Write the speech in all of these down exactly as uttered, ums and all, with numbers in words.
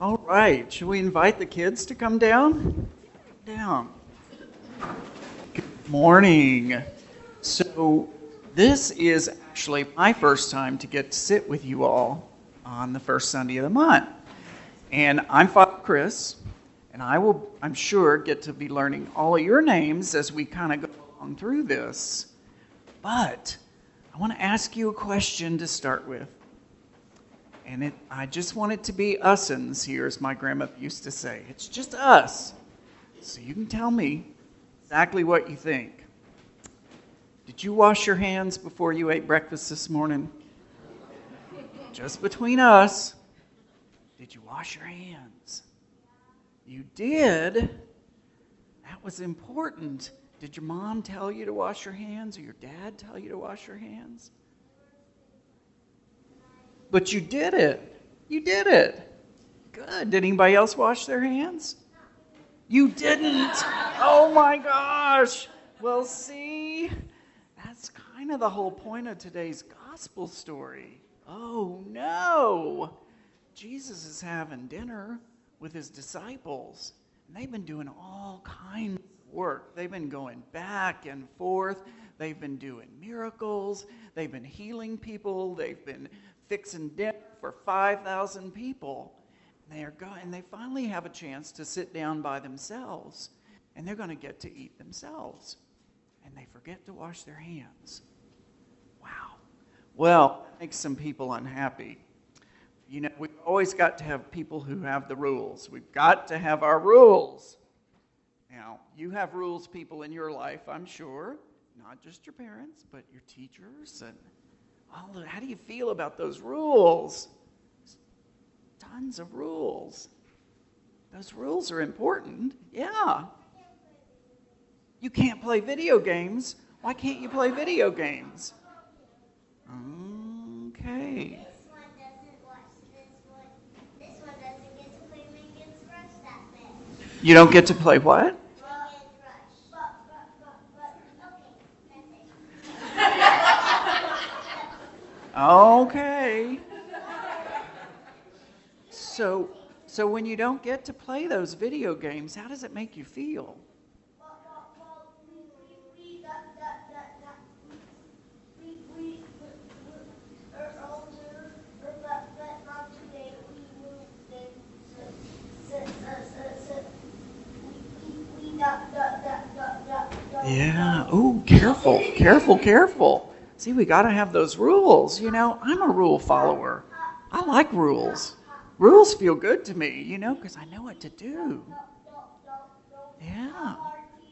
All right, should we invite the kids to come down? Down. Good morning. So this is actually my first time to get to sit with you all on the first Sunday of the month. And I'm Father Chris, and I will, I'm sure, get to be learning all of your names as we kind of go along through this. But I want to ask you a question to start with. And it, I just want it to be us'uns here, as my grandmother used to say. It's just us. So you can tell me exactly what you think. Did you wash your hands before you ate breakfast this morning? Just between us. Did you wash your hands? You did. That was important. Did your mom tell you to wash your hands, or your dad tell you to wash your hands? But you did it. You did it. Good. Did anybody else wash their hands? You didn't. Oh my gosh. Well, see, that's kind of the whole point of today's gospel story. Oh no. Jesus is having dinner with his disciples, and they've been doing all kinds of work. They've been going back and forth. They've been doing miracles. They've been healing people. They've been fixing dinner for five thousand people. And they are going, and they finally have a chance to sit down by themselves, and they're going to get to eat themselves. And they forget to wash their hands. Wow. Well, that makes some people unhappy. You know, we've always got to have people who have the rules. We've got to have our rules. Now, you have rules, people, in your life, I'm sure. Not just your parents, but your teachers and all the, how do you feel about those rules? Tons of rules. Those rules are important. Yeah. You can't play video games. Why can't you play video games? Okay. This one doesn't watch this one. This one doesn't get to play Megan's Rush that bad. You don't get to play what? Megan's Rush. But, but, but, but, okay, that's it. Okay. So, so when you don't get to play those video games, how does it make you feel? Well, well, well, we, we, we, that, that, that, that, we, we, we, we are older, but, but not today. We moved in, so, so, so, so, so, we, we, we, that, that, that, that, that, that. Yeah. Oh, careful, careful, careful. See, we got to have those rules. You know, I'm a rule follower. I like rules. Rules feel good to me, you know, because I know what to do. Yeah.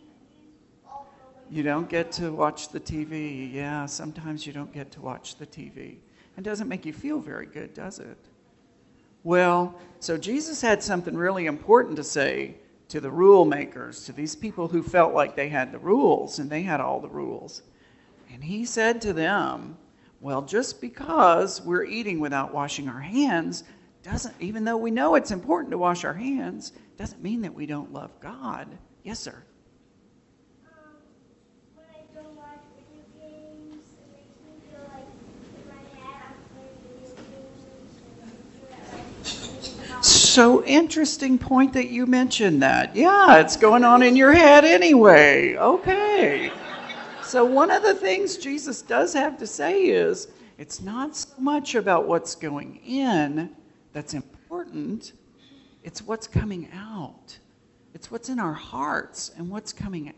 You don't get to watch the T V. Yeah, sometimes you don't get to watch the T V. It doesn't make you feel very good, does it? Well, so Jesus had something really important to say to the rule makers, to these people who felt like they had the rules, and they had all the rules. And he said to them, well, just because we're eating without washing our hands doesn't, even though we know it's important to wash our hands, doesn't mean that we don't love God. Yes, sir. Um, when I don't watch video games, it makes me feel like in my head I'm playing video games. So interesting point that you mentioned that. Yeah, it's going on in your head anyway. Okay. So one of the things Jesus does have to say is, it's not so much about what's going in that's important, it's what's coming out. It's what's in our hearts and what's coming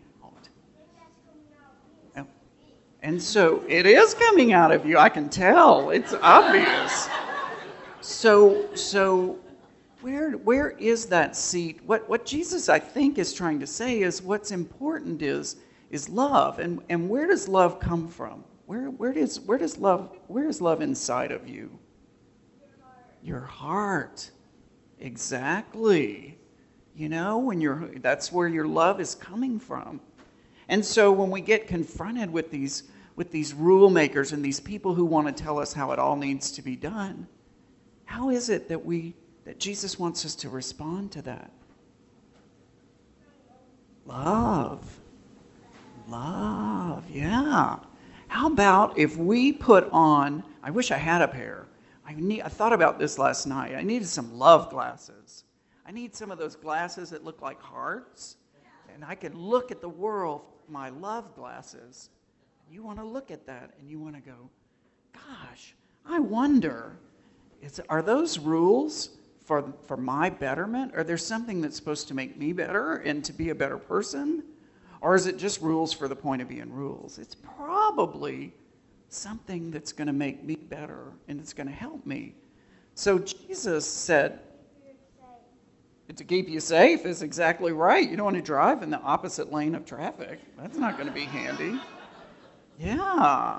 out. And so it is coming out of you, I can tell. It's obvious. So so where where is that seat? What what Jesus, I think, is trying to say is what's important is is love. And and where does love come from? Where where does where does love where is love inside of you? Your heart. Exactly. You know, when you're that's where your love is coming from. And so when we get confronted with these with these rule makers and these people who want to tell us how it all needs to be done, how is it that we that Jesus wants us to respond to that? Love. Love, yeah. How about if we put on, I wish I had a pair, I need, I thought about this last night. I needed some love glasses. I need some of those glasses that look like hearts, and I can look at the world through my love glasses. You want to look at that, and you want to go, gosh, I wonder, is, are those rules for, for my betterment? Are there something that's supposed to make me better and to be a better person? Or is it just rules for the point of being rules? It's probably something that's going to make me better and it's going to help me. So Jesus said, to keep you safe is exactly right. You don't want to drive in the opposite lane of traffic. That's not going to be handy. Yeah.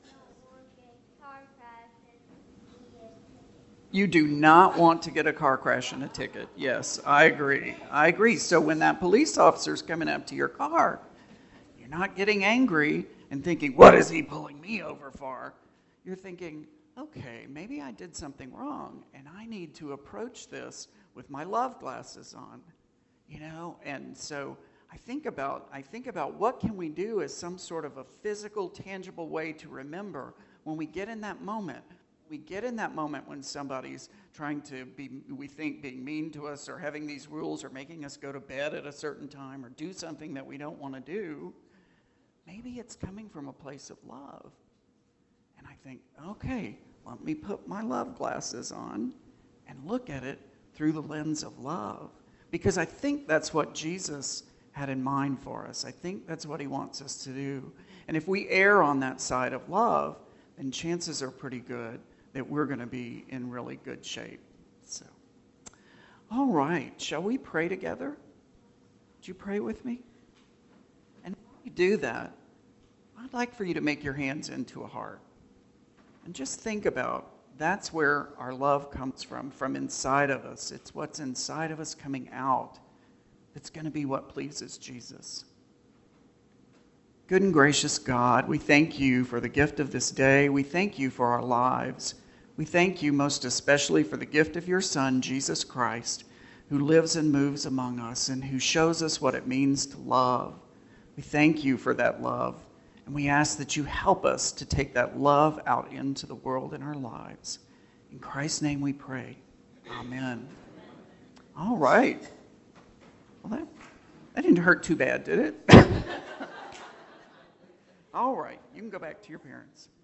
You do not want to get a car crash and a ticket. Yes, I agree. I agree. So when that police officer's coming up to your car, you're not getting angry and thinking, what is he pulling me over for? You're thinking, okay, maybe I did something wrong, and I need to approach this with my love glasses on, you know? And so I think about I think about what can we do as some sort of a physical, tangible way to remember when we get in that moment. We get in that moment when somebody's trying to be, we think, being mean to us or having these rules or making us go to bed at a certain time or do something that we don't want to do. Maybe it's coming from a place of love. And I think, okay, let me put my love glasses on and look at it through the lens of love. Because I think that's what Jesus had in mind for us. I think that's what he wants us to do. And if we err on that side of love, then chances are pretty good that we're going to be in really good shape. So, all right, shall we pray together? Would you pray with me? And while you do that, I'd like for you to make your hands into a heart. And just think about, that's where our love comes from, from inside of us. It's what's inside of us coming out that's going to be what pleases Jesus. Good and gracious God, we thank you for the gift of this day. We thank you for our lives. We thank you most especially for the gift of your Son, Jesus Christ, who lives and moves among us and who shows us what it means to love. We thank you for that love. And we ask that you help us to take that love out into the world in our lives. In Christ's name we pray. Amen. All right. Well, that, that didn't hurt too bad, did it? All right. You can go back to your parents.